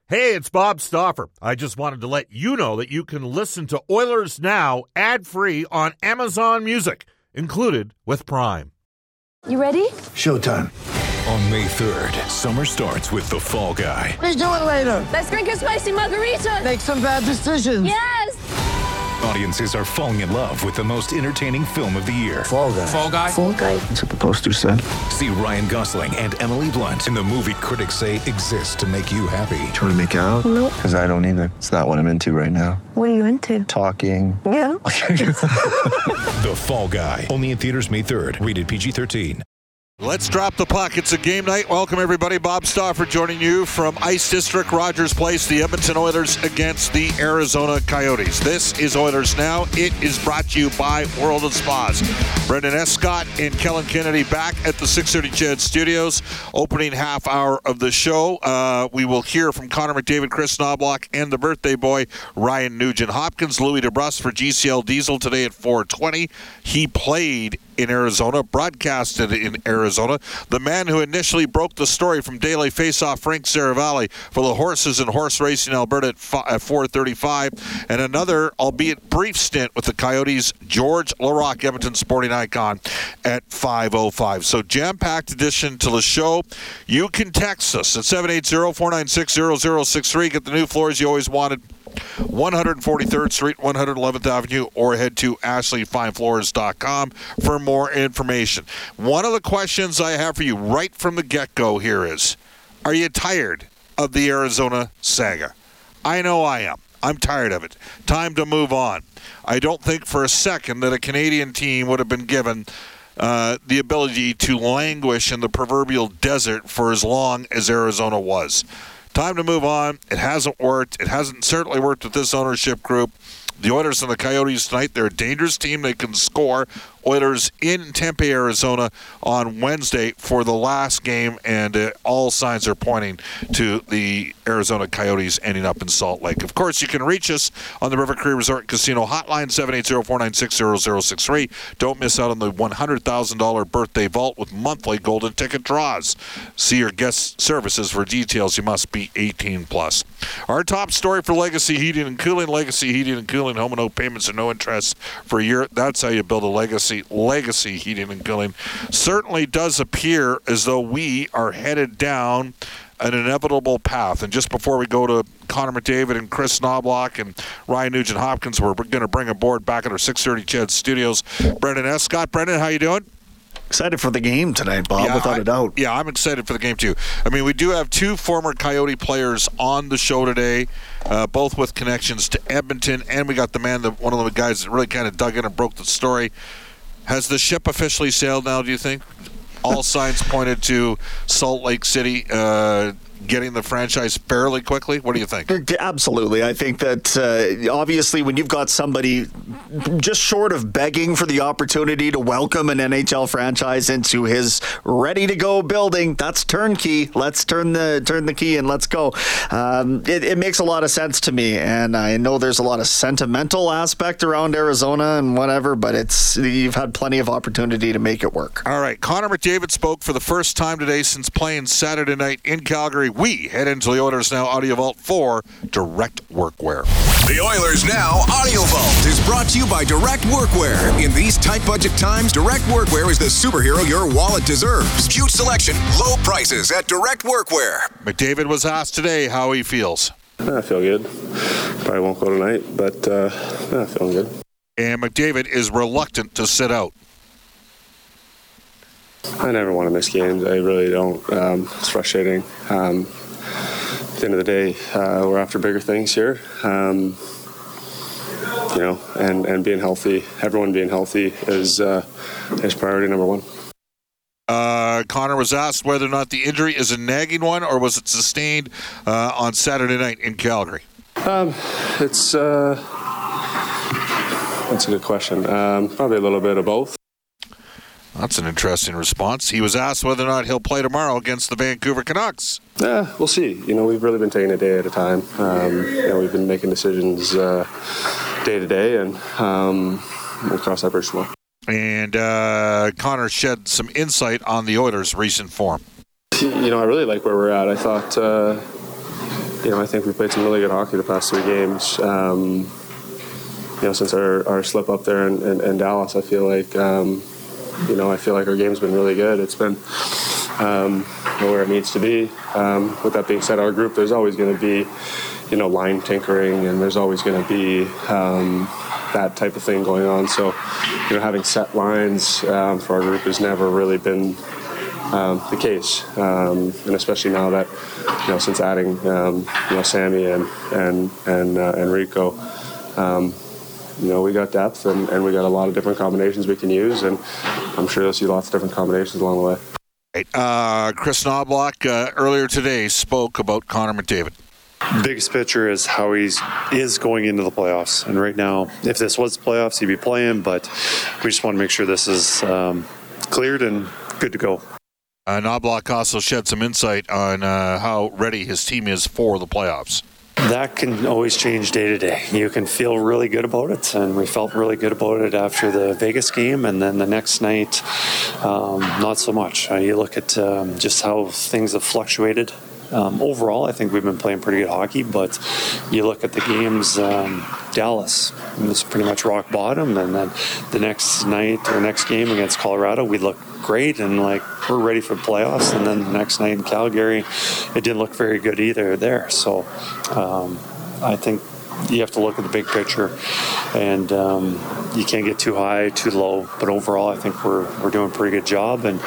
Hey, it's Bob Stauffer. I just wanted to let you know that you can listen to Oilers Now ad-free on Amazon Music, included with Prime. You ready? Showtime. On May 3rd, summer starts with The Fall Guy. Let's do it later. Let's drink a spicy margarita. Make some bad decisions. Yes! Audiences are falling in love with the most entertaining film of the year. Fall Guy. Fall Guy? Fall Guy. That's what the poster said. See Ryan Gosling and Emily Blunt in the movie critics say exists to make you happy. Trying to make it out? Nope. Because I don't either. It's not what I'm into right now. What are you into? Talking. Yeah. The Fall Guy. Only in theaters May 3rd. Rated PG-13. Let's drop the puck. It's a game night. Welcome, everybody. Bob Stauffer joining you from Ice District, Rogers Place, the Edmonton Oilers against the Arizona Coyotes. This is Oilers Now. It is brought to you by World of Spas. Brendan Escott and Kellen Kennedy back at the 630 CHED Studios. Opening half hour of the show. We will hear from Connor McDavid, Chris Knobloch, and the birthday boy, Ryan Nugent-Hopkins. Louis DeBrusk for GCL Diesel today at 4:20. He played in Arizona, broadcasted in Arizona. The man who initially broke the story from Daily Faceoff, Frank Saravalli, for the horses and horse racing Alberta at 4:35, and another, albeit brief stint with the Coyotes, George Larocque, Edmonton sporting icon, at 5:05. So jam-packed addition to the show. You can text us at 780-496-0063. Get the new floors you always wanted. 143rd Street, 111th Avenue, or head to AshleyFineFloors.com for more information. One of the questions I have for you right from the get-go here is, are you tired of the Arizona saga? I know I am. I'm tired of it. Time to move on. I don't think for a second that a Canadian team would have been given the ability to languish in the proverbial desert for as long as Arizona was. Time to move on. It hasn't worked. It hasn't certainly worked with this ownership group. The Oilers and the Coyotes tonight, they're a dangerous team. They can score. Oilers in Tempe, Arizona on Wednesday for the last game, and all signs are pointing to the Arizona Coyotes ending up in Salt Lake. Of course, you can reach us on the River Cree Resort Casino hotline, 780-496-0063. Don't miss out on the $100,000 birthday vault with monthly golden ticket draws. See your guest services for details. You must be 18 plus. Our top story for Legacy Heating and Cooling. Legacy Heating and Cooling, home and no payments and no interest for a year. That's how you build a legacy. Legacy Heating and Cooling. Certainly does appear as though we are headed down an inevitable path. And just before we go to Connor McDavid and Chris Knobloch and Ryan Nugent-Hopkins, we're going to bring aboard back at our 630 CHED Studios, Brendan Escott. Brendan, how you doing? Excited for the game tonight, Bob, without a doubt. Yeah, I'm excited for the game, too. I mean, we do have two former Coyote players on the show today, both with connections to Edmonton, and we got the man, one of the guys that really kind of dug in and broke the story. Has the ship officially sailed now, do you think? All signs pointed to Salt Lake City getting the franchise fairly quickly. What do you think? Absolutely. I think that obviously when you've got somebody just short of begging for the opportunity to welcome an NHL franchise into his ready-to-go building, that's turnkey. Let's turn the key and let's go. It makes a lot of sense to me, and I know there's a lot of sentimental aspect around Arizona and whatever, but you've had plenty of opportunity to make it work. All right. Connor McDavid spoke for the first time today since playing Saturday night in Calgary. We head into the Oilers Now Audio Vault for Direct Workwear. The Oilers Now Audio Vault is brought to you by Direct Workwear. In these tight budget times, Direct Workwear is the superhero your wallet deserves. Huge selection, low prices at Direct Workwear. McDavid was asked today how he feels. I feel good. Probably won't go tonight, but feeling good. And McDavid is reluctant to sit out. I never want to miss games. I really don't. It's frustrating. At the end of the day, we're after bigger things here. And being healthy, everyone being healthy is priority number one. Connor was asked whether or not the injury is a nagging one or was it sustained on Saturday night in Calgary. That's a good question. Probably a little bit of both. That's an interesting response. He was asked whether or not he'll play tomorrow against the Vancouver Canucks. We'll see. We've really been taking it day at a time. We've been making decisions day to day, and we'll cross that bridge tomorrow. And Connor shed some insight on the Oilers' recent form. I really like where we're at. I thought I think we played some really good hockey the past 3 games. Since our slip up there in Dallas, I feel like our game's been really good. It's been where it needs to be. With that being said, our group, there's always going to be, line tinkering, and there's always going to be that type of thing going on. So, having set lines for our group has never really been the case, and especially now that since adding Sammy and Rico, we got depth and we got a lot of different combinations we can use, and I'm sure you'll see lots of different combinations along the way. Chris Knoblauch earlier today spoke about Connor McDavid. Biggest picture is how he is going into the playoffs. And right now, if this was the playoffs, he'd be playing, but we just want to make sure this is cleared and good to go. Knoblauch also shed some insight on how ready his team is for the playoffs. That can always change day to day. You can feel really good about it, and we felt really good about it after the Vegas game, and then the next night, not so much. You look at just how things have fluctuated. Overall, I think we've been playing pretty good hockey, but you look at the games, Dallas was pretty much rock bottom, and then the next night or next game against Colorado, we looked great and we're ready for playoffs, and then the next night in Calgary, it didn't look very good either there. So I think you have to look at the big picture, and you can't get too high, too low, but overall I think we're doing a pretty good job, and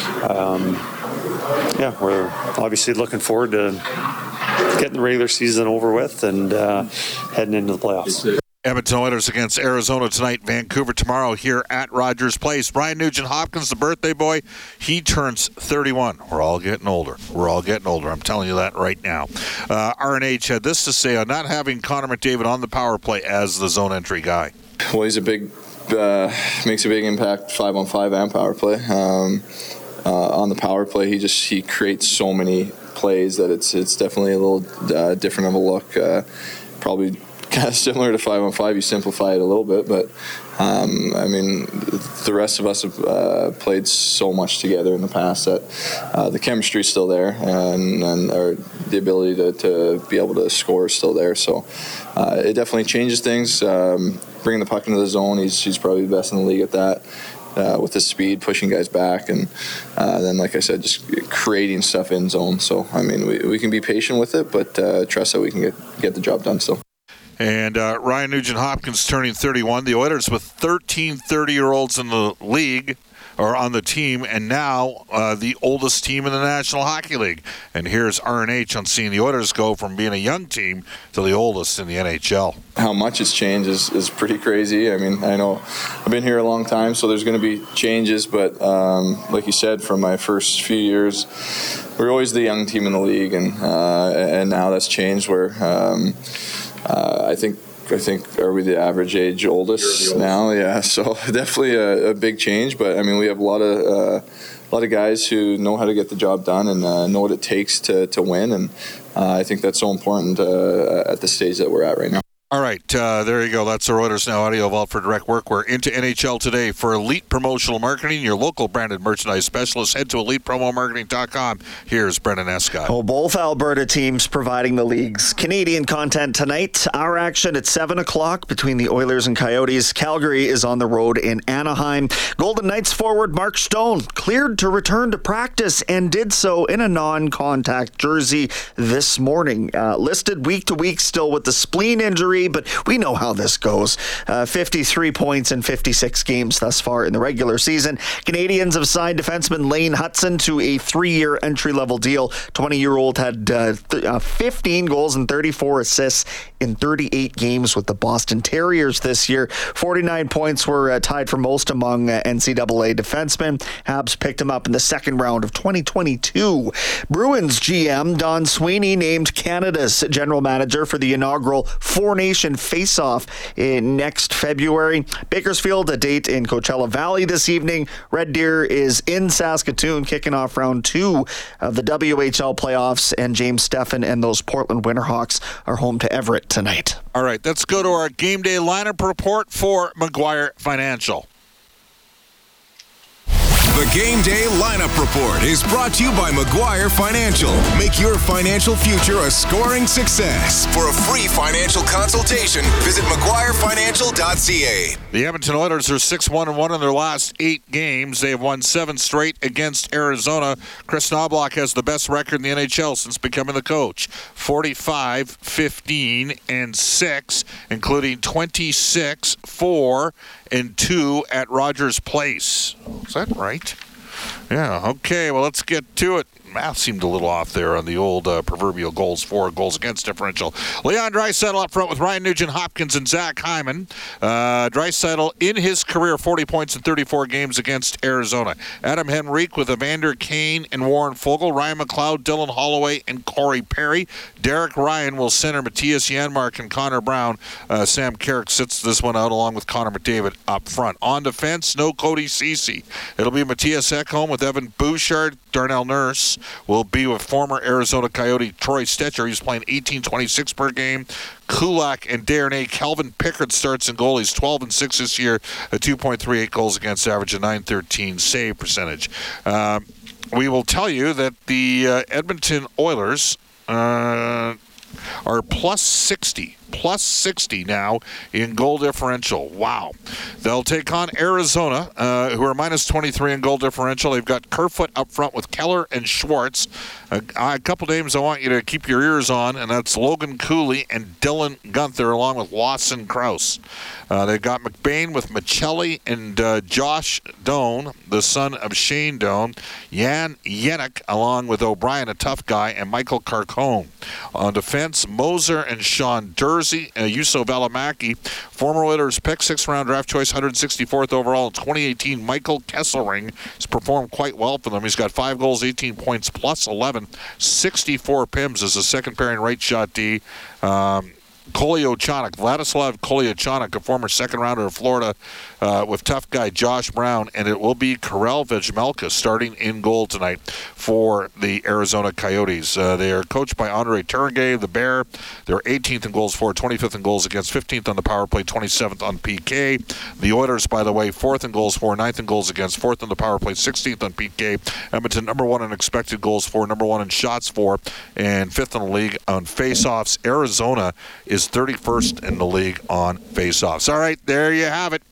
we're obviously looking forward to getting the regular season over with and heading into the playoffs. Edmonton Oilers against Arizona tonight, Vancouver tomorrow here at Rogers Place. Ryan Nugent-Hopkins, the birthday boy, he turns 31. We're all getting older. I'm telling you that right now. RNH had this to say on not having Connor McDavid on the power play as the zone entry guy. Well, he's makes a big impact 5-on-5 and power play. On the power play, he creates so many plays that it's definitely a little different of a look. Probably kind of similar to 5-on-5. You simplify it a little bit, but the rest of us have played so much together in the past that the chemistry is still there, and the ability to be able to score is still there. So it definitely changes things. Bringing the puck into the zone, he's probably the best in the league at that. With his speed, pushing guys back, and then, like I said, just creating stuff in zone. So, we can be patient with it, but trust that we can get the job done still. And Ryan Nugent-Hopkins turning 31. The Oilers with 13 30-year-olds in the league, or on the team, and now the oldest team in the National Hockey League. And here's RNH on seeing the Oilers go from being a young team to the oldest in the NHL. How much it's changed is pretty crazy. I know I've been here a long time, so there's going to be changes, but like you said, from my first few years, we're always the young team in the league, and now that's changed where I think are we the average age oldest now? Yeah, so definitely a big change. But we have a lot of guys who know how to get the job done and know what it takes to win, and I think that's so important at the stage that we're at right now. All right, there you go. That's the Reuters Now audio vault for Direct Workwear. Into NHL Today for Elite Promotional Marketing, your local branded merchandise specialist. Head to ElitePromoMarketing.com. Here's Brendan Escott. Well, both Alberta teams providing the league's Canadian content tonight. Our action at 7 o'clock between the Oilers and Coyotes. Calgary is on the road in Anaheim. Golden Knights forward Mark Stone cleared to return to practice and did so in a non-contact jersey this morning. Listed week to week still with the spleen injury, but we know how this goes. 53 points in 56 games thus far in the regular season. Canadians have signed defenseman Lane Hutson to a 3-year entry-level deal. 20-year-old had 15 goals and 34 assists in 38 games with the Boston Terriers this year. 49 points were tied for most among NCAA defensemen. Habs picked him up in the second round of 2022. Bruins GM Don Sweeney named Canada's general manager for the inaugural Four Nation Face-Off in next February. Bakersfield, a date in Coachella Valley this evening. Red Deer is in Saskatoon, kicking off round 2 of the WHL playoffs, and James Steffen and those Portland Winterhawks are home to Everett tonight. All right, let's go to our game day lineup report for Maguire Financial. The Game Day Lineup Report is brought to you by Maguire Financial. Make your financial future a scoring success. For a free financial consultation, visit maguirefinancial.ca. The Edmonton Oilers are 6-1-1 in their last 8 games. They have won 7 straight against Arizona. Chris Knobloch has the best record in the NHL since becoming the coach. 45, 15, and 6, including 26, 4, and 2 at Rogers Place. Is that right? Yeah, okay, well, let's get to it. Math seemed a little off there on the old proverbial goals for, goals against differential. Leon Draisaitl up front with Ryan Nugent-Hopkins and Zach Hyman. Draisaitl in his career 40 points in 34 games against Arizona. Adam Henrique with Evander Kane and Warren Foegele. Ryan McLeod, Dylan Holloway, and Corey Perry. Derek Ryan will center Matthias Janmark and Connor Brown. Sam Carrick sits this one out along with Connor McDavid up front. On defense, no Cody Ceci. It'll be Matthias Ekholm with Evan Bouchard. Darnell Nurse will be with former Arizona Coyote Troy Stecher. He's playing 18.26 per game. Kulak and Darnay. Calvin Pickard starts in goal. He's 12-6 this year, a 2.38 goals against average, a 913 save percentage. We will tell you that the Edmonton Oilers are plus 60 now in goal differential. Wow. They'll take on Arizona, who are minus 23 in goal differential. They've got Kerfoot up front with Keller and Schwartz. A couple names I want you to keep your ears on, and that's Logan Cooley and Dylan Gunther, along with Lawson Krause. They've got McBain with Michelli and Josh Doan, the son of Shane Doan. Jan Jenik, along with O'Brien, a tough guy, and Michael Carcone. On defense, Moser and Sean Dursey. Juuso Valimaki, former Oilers pick, 6th-round draft choice, 164th overall in 2018. Michael Kesselring has performed quite well for them. He's got 5 goals, 18 points, plus 11, 64 PIMs as a second-pairing right shot D. Vladislav Kolyachonok, a former second-rounder of Florida, with tough guy Josh Brown, and it will be Karel Vejmelka starting in goal tonight for the Arizona Coyotes. They are coached by Andre Turgenev, the Bear. They're 18th in goals for, 25th in goals against, 15th on the power play, 27th on PK. The Oilers, by the way, 4th in goals for, 9th in goals against, 4th on the power play, 16th on PK. Edmonton, number 1 in expected goals for, number 1 in shots for, and 5th in the league on faceoffs. Arizona is 31st in the league on faceoffs. All right, there you have it.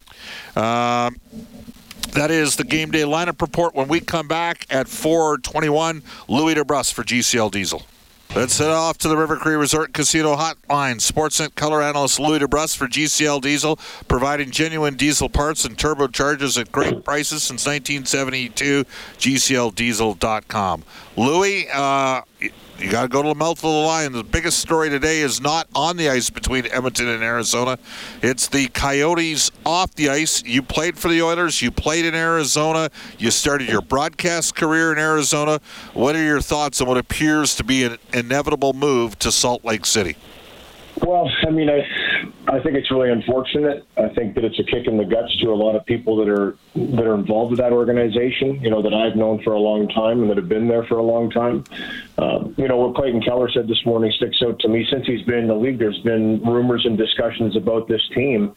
That is the Game Day Lineup Report. When we come back at 4:21, Louis DeBrusk for GCL Diesel. Let's head off to the River Cree Resort Casino Hotline. Sportsnet color analyst Louis DeBrusk for GCL Diesel, providing genuine diesel parts and turbochargers at great prices since 1972. GCLDiesel.com. Louis, you got to go to the mouth of the line. The biggest story today is not on the ice between Edmonton and Arizona. It's the Coyotes off the ice. You played for the Oilers. You played in Arizona. You started your broadcast career in Arizona. What are your thoughts on what appears to be an inevitable move to Salt Lake City? Well, I mean, I think it's really unfortunate. I think that it's a kick in the guts to a lot of people that are involved with that organization, that I've known for a long time and that have been there for a long time. What Clayton Keller said this morning sticks out to me. Since he's been in the league, there's been rumors and discussions about this team,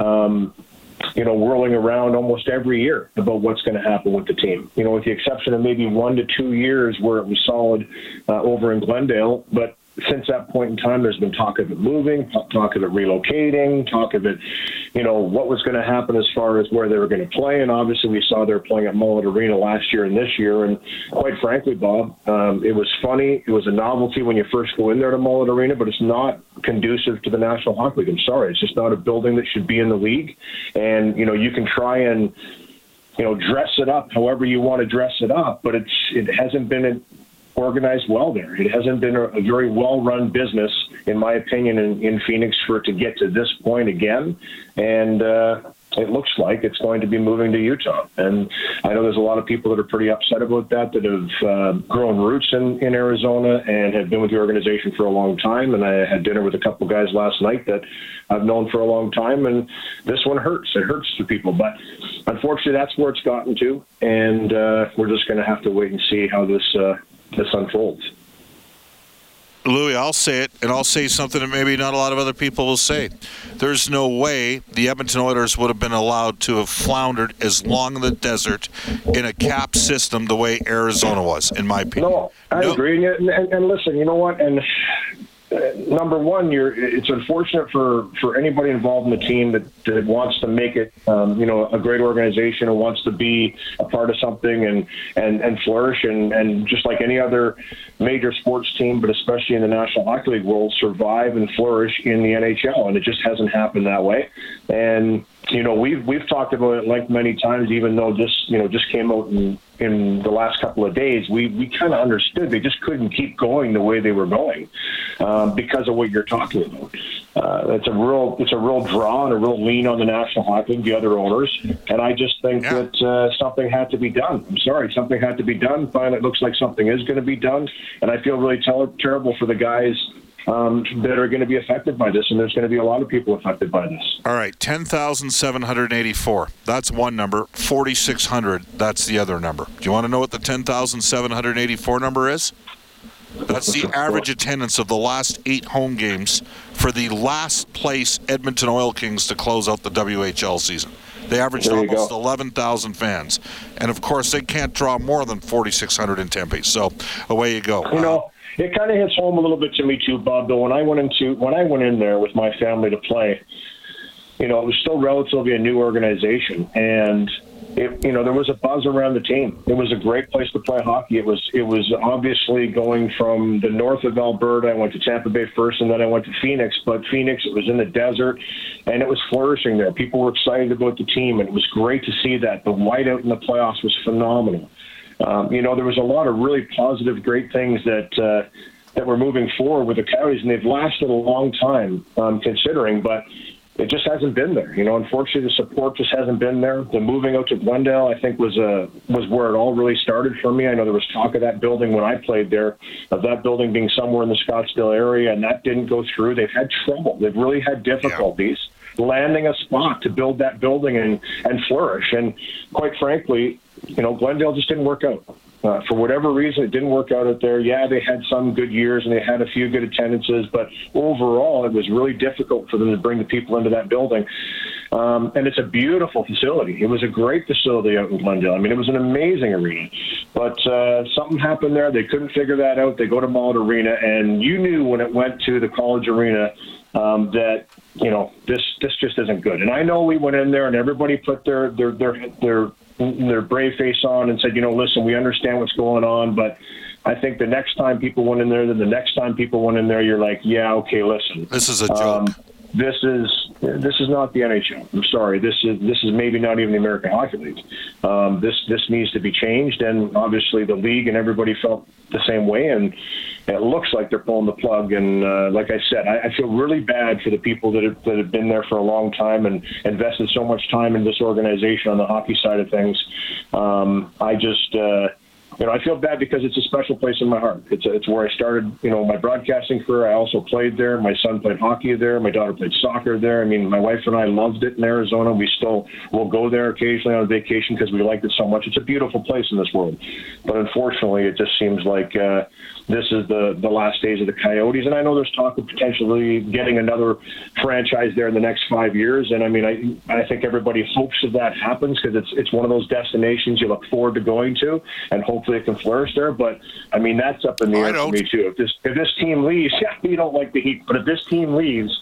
whirling around almost every year about what's going to happen with the team, with the exception of maybe 1 to 2 years where it was solid over in Glendale. But since that point in time, there's been talk of it moving, talk of it relocating, talk of it, what was going to happen as far as where they were going to play. And obviously we saw they were playing at Mullet Arena last year and this year. And quite frankly, Bob, it was funny. It was a novelty when you first go in there to Mullet Arena, but it's not conducive to the National Hockey League. I'm sorry. It's just not a building that should be in the league. And, you can try and, dress it up however you want to dress it up, but it hasn't been organized well there. It hasn't been a very well-run business, in my opinion, in Phoenix for it to get to this point again. And it looks like it's going to be moving to Utah. And I know there's a lot of people that are pretty upset about that have grown roots in Arizona and have been with the organization for a long time. And I had dinner with a couple guys last night that I've known for a long time. And this one hurts. It hurts to people. But unfortunately, that's where it's gotten to. And we're just going to have to wait and see how this unfolds. Louis, I'll say it, and I'll say something that maybe not a lot of other people will say. There's no way the Edmonton Oilers would have been allowed to have floundered as long in the desert in a cap system the way Arizona was, in my opinion. No, I agree. And listen, you know what? And number one, it's unfortunate for anybody involved in the team that wants to make it, a great organization and wants to be a part of something and flourish and just like any other major sports team, but especially in the National Hockey League world, survive and flourish in the NHL, and it just hasn't happened that way. And we've talked about it like many times, even though this just came out in the last couple of days. We kind of understood they just couldn't keep going the way they were going because of what you're talking about. It's a real draw and a real lean on the National Hockey League, the other owners, and I just think that something had to be done. I'm sorry, something had to be done. Finally, it looks like something is going to be done, and I feel really terrible for the guys that are going to be affected by this, and there's going to be a lot of people affected by this. All right, 10,784. That's one number. 4,600. That's the other number. Do you want to know what the 10,784 number is? That's the average attendance of the last 8 home games for the last place Edmonton Oil Kings to close out the WHL season. They averaged almost 11,000 fans. And, of course, they can't draw more than 4,600 in Tempe. So away you go. It kind of hits home a little bit to me too, Bob, though. When I went in there with my family to play, it was still relatively a new organization. And there was a buzz around the team. It was a great place to play hockey. It was obviously going from the north of Alberta. I went to Tampa Bay first, and then I went to Phoenix. But Phoenix, it was in the desert, and it was flourishing there. People were excited about the team, and it was great to see that. The whiteout in the playoffs was phenomenal. There was a lot of really positive, great things that were moving forward with the Coyotes, and they've lasted a long time, considering, but it just hasn't been there. Unfortunately, the support just hasn't been there. The moving out to Glendale, I think, was where it all really started for me. I know there was talk of that building when I played there, of that building being somewhere in the Scottsdale area, and that didn't go through. They've had trouble. They've really had difficulties landing a spot to build that building and flourish. And quite frankly, Glendale just didn't work out. For whatever reason, it didn't work out there. Yeah, they had some good years and they had a few good attendances, but overall, it was really difficult for them to bring the people into that building. And it's a beautiful facility. It was a great facility out in Glendale. I mean, it was an amazing arena. But something happened there. They couldn't figure that out. They go to Mullet Arena, and you knew when it went to the College Arena that this just isn't good. And I know we went in there and everybody put their brave face on and said, listen, we understand what's going on, but I think the next time people went in there, then the next time people went in there, you're like, yeah, okay, listen. This is a joke. This is not the NHL. I'm sorry. This is maybe not even the American Hockey League. This needs to be changed, and obviously the league and everybody felt the same way, and it looks like they're pulling the plug. And like I said, I feel really bad for the people that have been there for a long time and invested so much time in this organization on the hockey side of things. I feel bad because it's a special place in my heart. It's where I started, my broadcasting career. I also played there. My son played hockey there. My daughter played soccer there. I mean, my wife and I loved it in Arizona. We still will go there occasionally on vacation because we liked it so much. It's a beautiful place in this world. But unfortunately, it just seems like this is the last days of the Coyotes. And I know there's talk of potentially getting another franchise there in the next 5 years. And I mean, I think everybody hopes that happens because it's one of those destinations you look forward to going to, and hopefully it can flourish there. But I mean, that's up in the air for me too. If this team leaves, you don't like the Heat, but if this team leaves,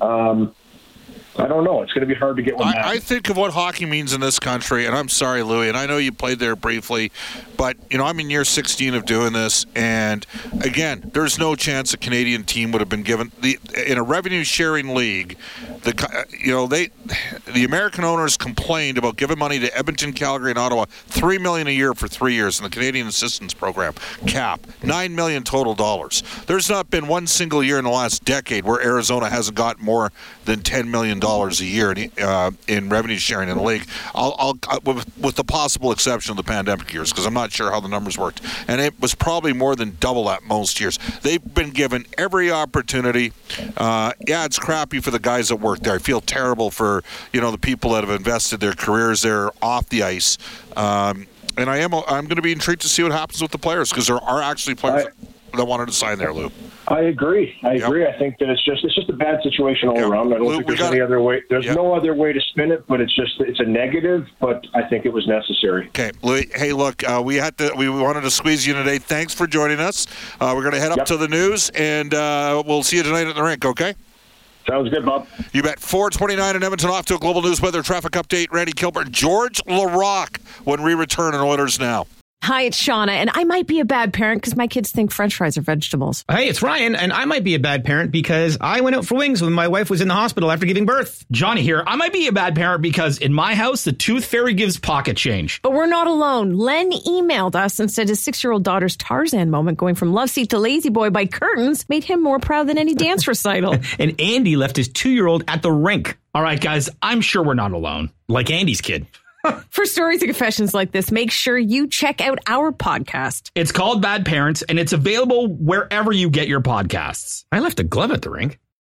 I don't know. It's going to be hard to get one back. I think of what hockey means in this country, and I'm sorry, Louis, and I know you played there briefly, but, I'm in year 16 of doing this, and, again, there's no chance a Canadian team would have been given in a revenue-sharing league. The American owners complained about giving money to Edmonton, Calgary, and Ottawa, $3 million a year for 3 years in the Canadian Assistance Program, cap, $9 million total dollars. There's not been one single year in the last decade where Arizona hasn't got more than $10 million a year in revenue sharing in the league. With the possible exception of the pandemic years, because I'm not sure how the numbers worked, and it was probably more than double that most years. They've been given every opportunity. It's crappy for the guys that work there. I feel terrible for the people that have invested their careers there off the ice. And I'm going to be intrigued to see what happens with the players, because there are actually players. that wanted to sign there, Lou. I agree. I think that it's just a bad situation all around. I don't think there's any other way. There's no other way to spin it, but it's a negative. But I think it was necessary. Okay, Louis. Hey, look, we wanted to squeeze you today. Thanks for joining us. We're going to head up to the news, and we'll see you tonight at the rink. Okay. Sounds good, Bob. You bet. 4:29 in Edmonton. Off to a Global News Weather Traffic Update. Randy Kilburn, George Larocque when we return in Oilers Now. Hi, it's Shauna, and I might be a bad parent because my kids think French fries are vegetables. Hey, it's Ryan, and I might be a bad parent because I went out for wings when my wife was in the hospital after giving birth. Johnny here. I might be a bad parent because in my house, the tooth fairy gives pocket change. But we're not alone. Len emailed us and said his 6-year-old daughter's Tarzan moment going from love seat to lazy boy by curtains made him more proud than any dance recital. And Andy left his 2-year-old at the rink. All right, guys, I'm sure we're not alone. Like Andy's kid. For stories and confessions like this, make sure you check out our podcast. It's called Bad Parents, and it's available wherever you get your podcasts. I left a glove at the rink.